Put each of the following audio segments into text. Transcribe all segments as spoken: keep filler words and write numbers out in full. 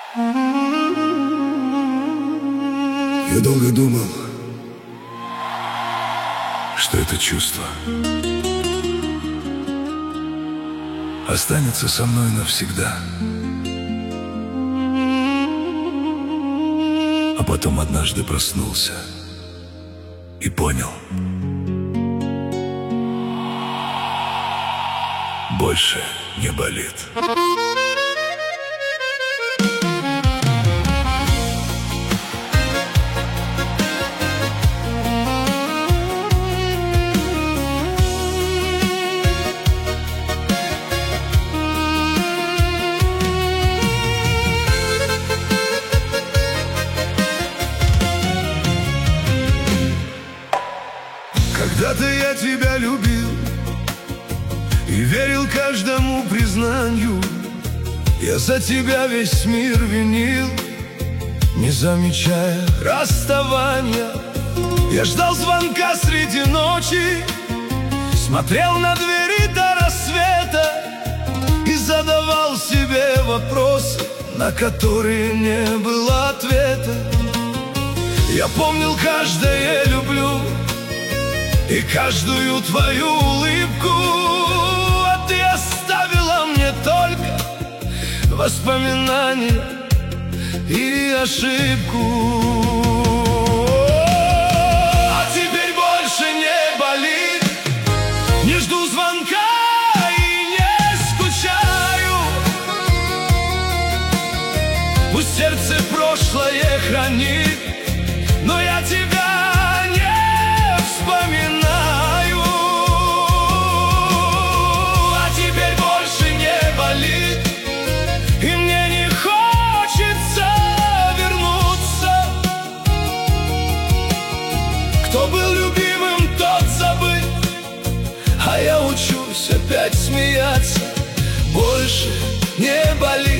Я долго думал, что это чувство останется со мной навсегда. А потом однажды проснулся и понял: больше не болит. Когда-то я тебя любил и верил каждому признанию. Я за тебя весь мир винил, не замечая расставания. Я ждал звонка среди ночи, смотрел на двери до рассвета и задавал себе вопросы, на которые не было ответа. Я помнил каждое «люблю» и каждую твою улыбку, а ты оставила мне только воспоминания и ошибку. А теперь больше не болит, не жду звонка и не скучаю. Пусть сердце прошлое хранит, но я тебя не вспоминаю. А теперь больше не болит, и мне не хочется вернуться. Кто был любимым, тот забыт, а я учусь опять смеяться. Больше не болит,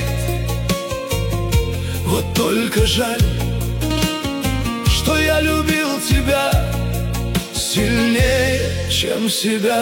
вот только жаль, что я любил тебя сильнее, чем себя.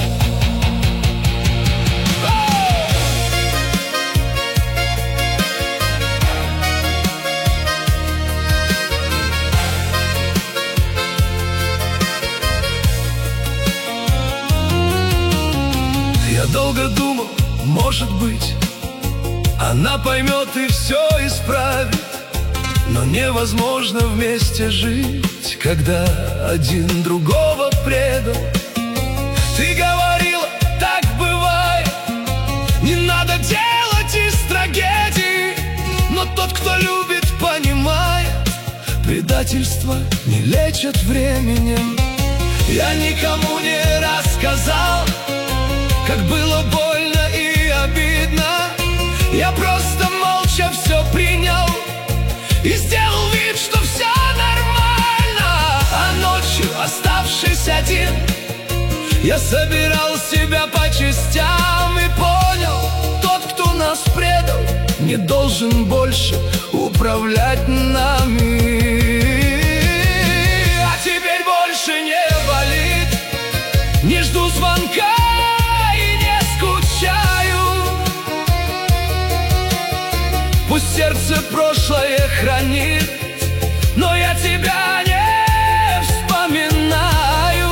Я долго думал, может быть, она поймет и все исправит. Но невозможно вместе жить, когда один другого предал. Ты говорила, так бывает, не надо делать из трагедии. Но тот, кто любит, понимает, предательство не лечат временем. Я никому не рассказал, как было больно и обидно. Я просто молча все принял и сделал вид, что все нормально. А ночью, оставшись один, я собирал себя по частям и понял: тот, кто нас предал, не должен больше управлять нами. А теперь больше не болит, не жду звонка и не скучаю. Пусть сердце прошлое хранит, но я тебя не вспоминаю.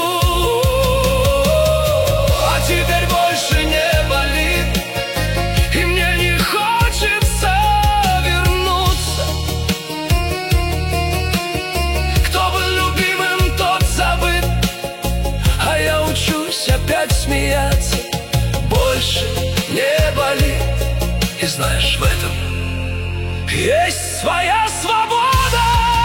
А теперь больше не болит, и мне не хочется вернуться. Кто был любимым, тот забыт, а я учусь опять смеяться. Больше не болит, и знаешь, в этом есть своя свобода.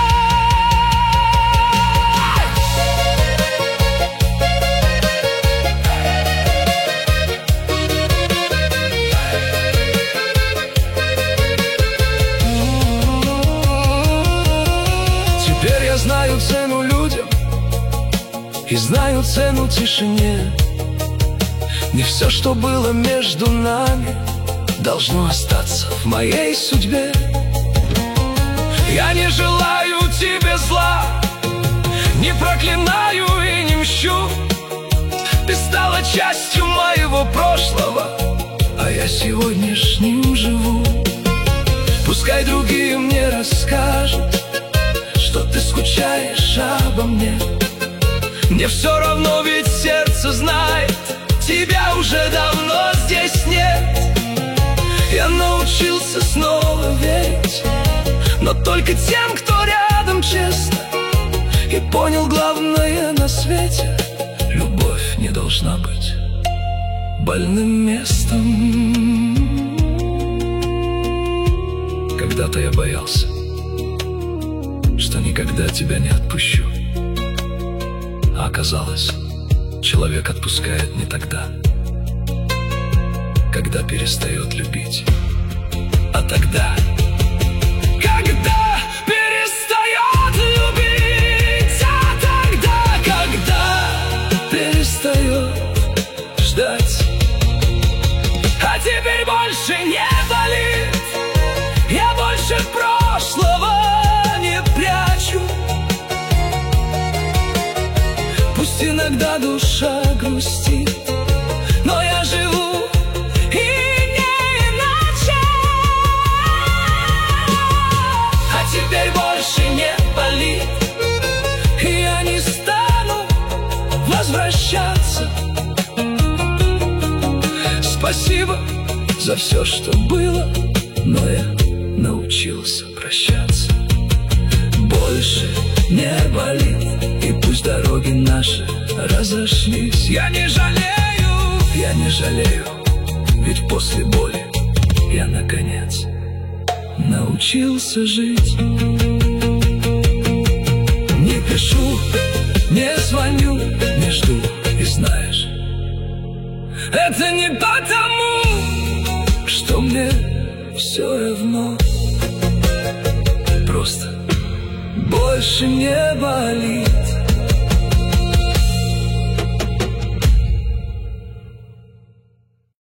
Теперь я знаю цену людям и знаю цену тишине. Не все, что было между нами, должно остаться в моей судьбе. Я не желаю тебе зла, не проклинаю и не мщу. Ты стала частью моего прошлого, а я сегодняшним живу. Пускай другие мне расскажут, что ты скучаешь обо мне. Мне все равно, ведь сердце знает, тебя уже давно здесь нет. Я научился снова верить, но только тем, кто рядом, честно. И понял главное на свете: любовь не должна быть больным местом. Когда-то я боялся, что никогда тебя не отпущу. А оказалось, человек отпускает не тогда, когда перестает любить, а тогда, когда перестает любить, а тогда, когда перестает ждать. А теперь больше не болит, я больше прошлого не прячу. Пусть иногда душа грустит, но я живу и не иначе. А теперь больше не болит, и я не стану возвращаться. Спасибо за все, что было, но я научился прощаться. Больше не болит, и пусть дороги наши разошлись. Я не жалею, я не жалею, ведь после боли я, наконец, научился жить. Не пишу, не звоню, не жду, и знаешь, это не потому, что мне все равно. Просто больше не болит,